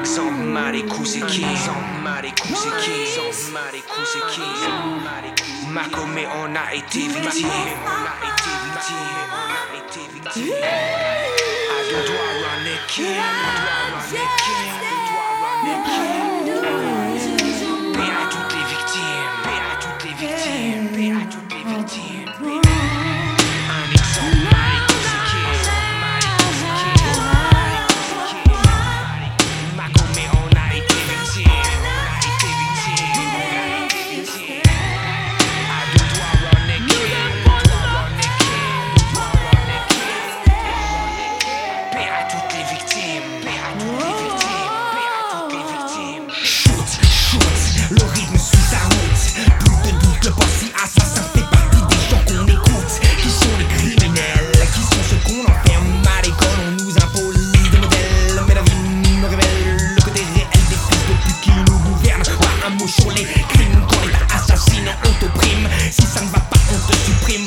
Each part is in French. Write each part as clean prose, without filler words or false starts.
exemple, Marikou c'est qui? Makomé, on a été victime. À deux doigts, run it, king. Paix à toutes les victimes. Un exemple, Marikou c'est qui? Makomé, on a été victime. Le rythme suit sa route. Plus de doute, le passé assassin fait partie des gens qu'on écoute. Qui sont les criminels, qui sont ceux qu'on enferme à l'école. On nous impose des modèles, mais la vie nous révèle le côté réel des fils de pute qui nous gouvernent. Pas un mot sur les crimes, quand l'État assassine, on t'opprime. Si ça ne va pas, on te supprime.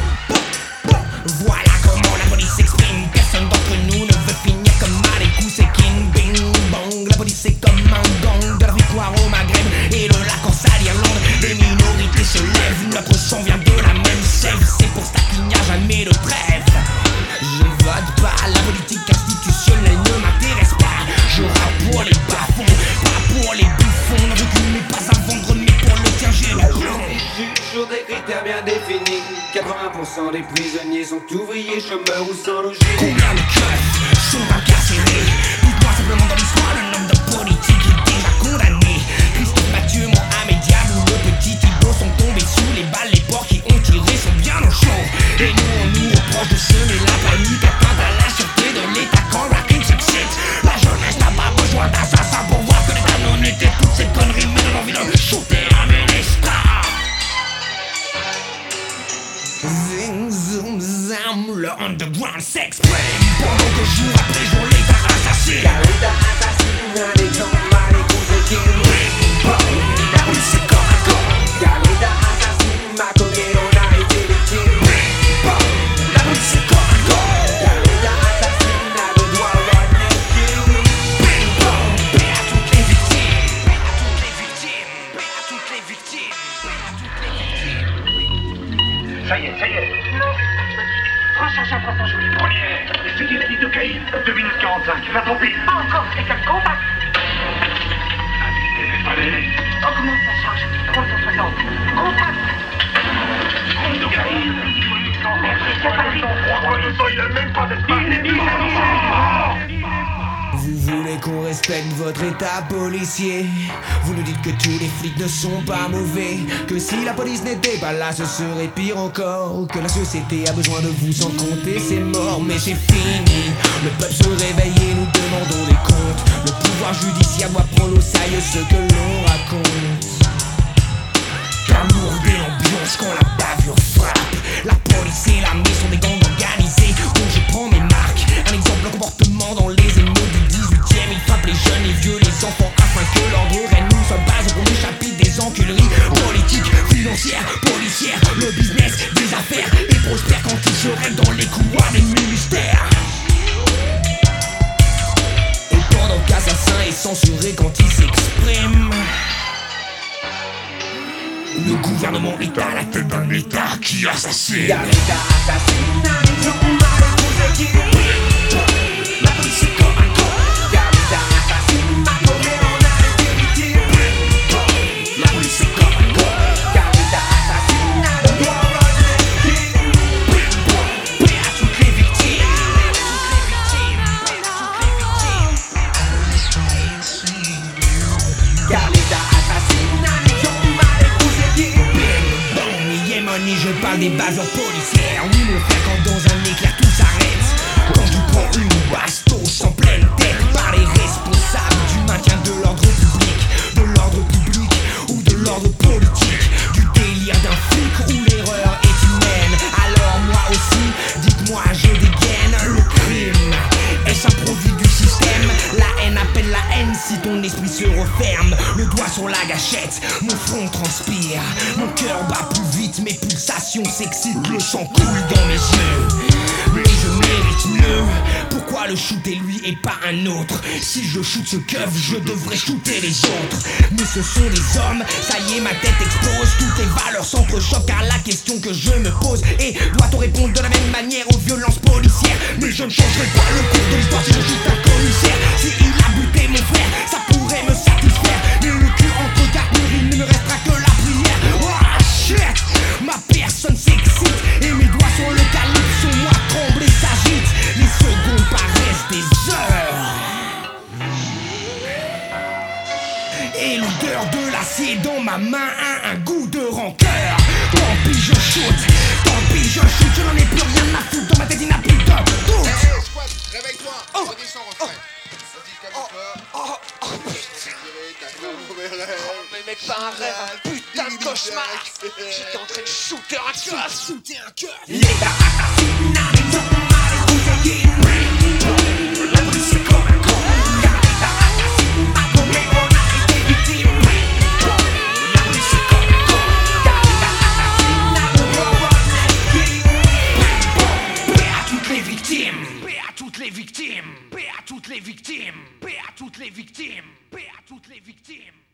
Voilà comment la police s'exprime. Personne d'entre nous ne veut finir comme Marikou c'est King. Bing bang, la police c'est comme un gang. De la victoire au Maghreb et de la Corse à l'Irlande, les minorités se lèvent, notre sang vient de la même sève. C'est pour ça qu'il n'y a jamais de trêve. Je vote pas, la politique institutionnelle ne m'intéresse pas. Je rappe pour les bas-fonds, pas pour les bouffons. Le recul n'est pas à vendre, mais pour le tien j'ai le plomb. Sur des critères bien définis, 80% des prisonniers sont ouvriers, chômeurs ou sans logis. Combien de keufs sont incarcérés? Dites-moi simplement dans l'histoire d'un homme de politique est déjà condamné. Christophe Mathieu, Mohamed Diabou, le petit Thibault sont tombés sous les balles. Les porcs qui ont tiré sont bien au chaud. Et nous on nous reproche de semer la panique, atteinte à la sûreté de l'État quand Rakim s'excite. La jeunesse n'a pas besoin d'assassins pour voir que l'État non était toutes ces conneries, mais donne envie de shooter un ministre. Zing, zoom, zam, le underground s'exprime. Pendant que jour après jour l'État assassine. Car l'État assassine, un exemple, Marikou c'est King. La police c'est corps à corps. Car l'État assassine, Makomé, on a été victime. La police c'est corps à corps. Car l'État assassine, à deux doigts, run it, king. Bing bang, paix à toutes les victimes. Ça y est. Recharge un propos, je vous dis. Première, essayez la ligne de Caïn. 2 minutes 45, va tomber. Pas encore, c'est quel contact? Allez. Augmente la charge, 360. Contact. Ligne de Caïn. C'est pas lui. Il a même pas d'espace. Vous voulez qu'on respecte votre état policier? Vous nous dites que tous les flics ne sont pas mauvais, que si la police n'était pas là ce serait pire encore, que la société a besoin de vous sans compter c'est mort. Mais c'est fini, le peuple se réveille et nous demandons des comptes. Le pouvoir judiciaire doit prendre au sérieux ce que l'on raconte. Alourder l'ambiance quand la bavure frappe. La police et l'armée sont des gangs organisés dont je prends mes marques. Un exemple, le comportement dans les émeutes du 18e. Ils frappent les jeunes, les vieux, les enfants afin que l'ordre règne. Nous sommes base au premier chapitre des enculeries politiques, financières, policières. Le business des affaires est prospère quand ils se règlent dans les couloirs des ministères. Et pendant qu'Assassin est censuré quand il s'exprime, le gouvernement est à la tête d'un État qui assassine. Car l'État assassine, un exemple, Marikou c'est King. La police c'est comme un corps. Car l'État assassine, Makomé, on a été victime. La police c'est comme un corps. Car l'État assassine, à deux doigts, run it, king. Paix à toutes les victimes. Car l'État assassine, un exemple, Marikou c'est King. Bon, Yémoni, je parle des bavures policières. Oui, mon frère, quand dans un éclair tout s'arrête, quand tu prends une bastos en pleine tête par les responsables du maintien de l'ordre public ou de l'ordre politique, du délire d'un flic où l'erreur est humaine. Alors moi aussi, dites-moi, je dégaine. Le crime, est-ce un produit du système? La haine appelle la haine si ton esprit se referme. Le doigt sur la gâchette, mon front transpire. Mon cœur bat plus vite, mes pulsations s'excitent. Le sang coule dans mes yeux. je mérite mieux. Pourquoi le shooter lui et pas un autre? Si je shoot ce keuf, je devrais shooter les autres. Mais ce sont des hommes, ça y est ma tête explose. Toutes les valeurs s'entrechoquent car la question que je me pose est: doit-on répondre de la même manière aux violences policières? Mais je ne changerai pas le cours de l'histoire si je shoot un commissaire. Si il a buté mon frère, ça pourrait me satisfaire. Mais le cul entre quatre murs, il ne me restera que la prière. Oh shit, ma personne s'excite et mes doigts sur le calibre, sur moi tremble et s'agite. Les secondes paraissent des heures. Et l'odeur de l'acier dans ma main a un goût de rancœur. Tant pis je shoot, tant pis je shoot. Je n'en ai plus rien à foutre, dans ma tête il n'a plus de doute. Hey, squad, réveille-toi, redis son refrain. Vas-y, calme-toi. Mais mec, pas un rêve, un putain de cauchemar. J'étais en train de shooter un cœur. L'État assassine, ils ont mal écouté. La police c'est comme un con. Car l'État assassine, à combien on a été victime. La police c'est comme un con. Car l'État assassine, à combien on a été victime. Paix à toutes les victimes. Paix à toutes les victimes. Paix à toutes les victimes. Paix à toutes les victimes. Paix à toutes les victimes.